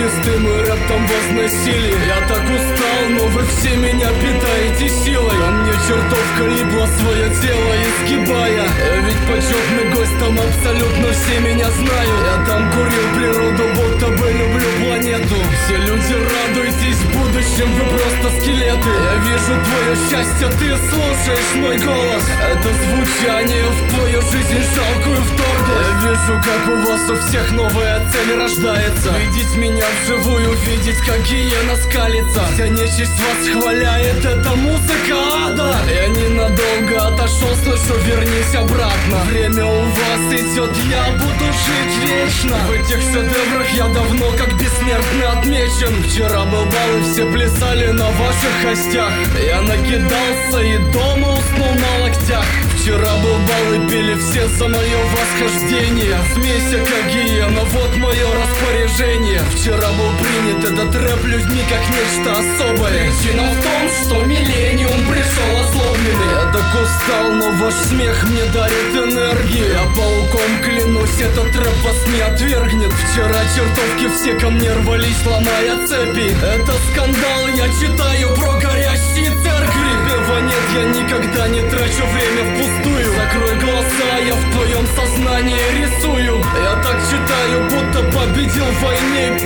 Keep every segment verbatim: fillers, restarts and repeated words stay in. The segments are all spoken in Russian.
Чистым и рэптом возносили. Я так устал, но вы все меня питаете силой. А мне чертовка липла свое тело изгибая. Я ведь почетный гость, там абсолютно все меня знают. Я там курил природу, будто бы люблю планету. Все люди, радуйтесь, в будущем вы просто скелеты. Я вижу твое счастье, ты слушаешь мой голос. Это звучание в твою жизнь жалкую вторглось. Я вижу, как у вас у всех новая цель рождается. Видеть меня вживую, видеть, как гиена скалится. Вся нечисть вас хваляет, это музыка ада. Я ненадолго отошел, слышу, вернись обратно. Время у вас идет, я буду жить вечно. В этих шедеврах я давно как бессмертный отмечен. Вчера был бал и все плясали на ваших костях. Я накидался и дома уснул на локтях. Вчера был бал и пели все за мое восхождение. Смейся как гиена, вот мое распоряжение. Вчера был принят этот рэп людьми как нечто особое. Причина в том, что миллениум пришел озлобленный. Я так устал, но ваш смех мне дарит энергию. Я пауком клянусь, этот рэп вас не отвергнет. Вчера чертовки все ко мне рвались, ломая цепи. Это скандал, я читаю про горящие церкви. Пива нет, я никогда не трачу время впустую. Закрой глаза, я в твоем сознании рисую. Я так читаю, будто победил в войне.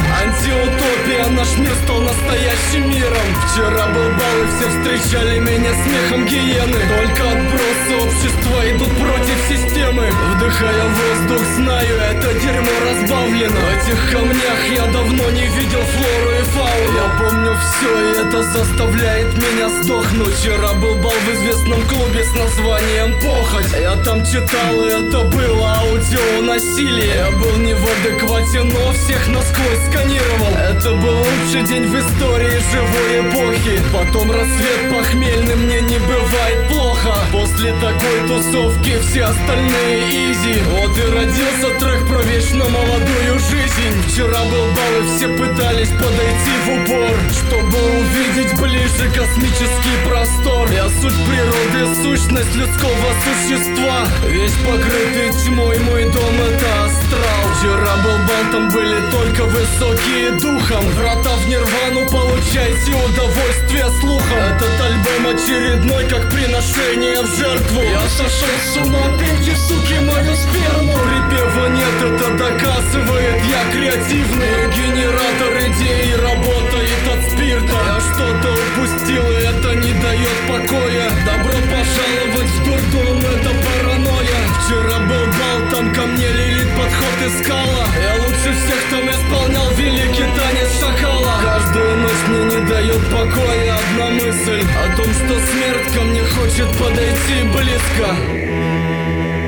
Антиутопия, наш мир стал настоящим миром. Вчера был бал и все встречали меня смехом гиены. Только отбросы общества идут против системы. Вдыхая воздух, знаю, это дерьмо разбавлено. В этих камнях я давно не видел флору и фауну. Я помню все, и это заставляет меня сдохнуть. Вчера был бал в известном клубе с названием «Похоть». Я там читал, и это было аудионасилие. Я был не в адеквате, но всех насквозь сканировал. Это был лучший день в истории живой эпохи. Потом рассвет похмельный, мне не бывает плохо. После такой тусовки все остальные изи. Вот и родился трек про вечно молодую жизнь. Вчера был бал и все пытались подойти в упор, чтобы увидеть ближе космический простор. Я суть природы, сущность людского существа. Весь покрытый тьмой, мой дом это астрал. Вчера был бал, там были только высокие духом. Врата в нирвану, получайте удовольствие слухом. Этот альбом очередной, как приношение в жертву. Я сошел с ума, пейте, суки, мою сперму. Припева нет, это доказывает, я креативный генератор идей, работает от спирта. Я что-то упустил, и это не дает покоя. Добро пожаловать в дурдом, это паранойя. Вчера был бал, там ко мне Лилит подход искала. Я лучше всех там исполнял великий танец шакала. Каждую ночь мне не дает покоя одна мысль о том, что смерть ко мне хочет подойти близко.